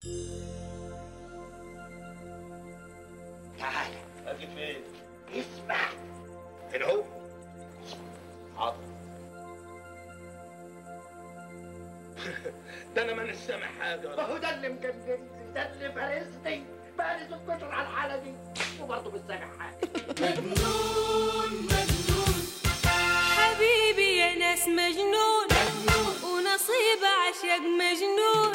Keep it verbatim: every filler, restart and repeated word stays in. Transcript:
تعال. اجي فين؟ اسمع. فين هو؟ حاضر. ده انا ماني سامع حاجه. ما هو ده اللي مجنني، ده اللي فارسني، بقالي ست اشهر على الحاله دي وبرضه مش سامع حاجه. مجنون مجنون حبيبي يا ناس مجنون, مجنون. ونصيب عشق مجنون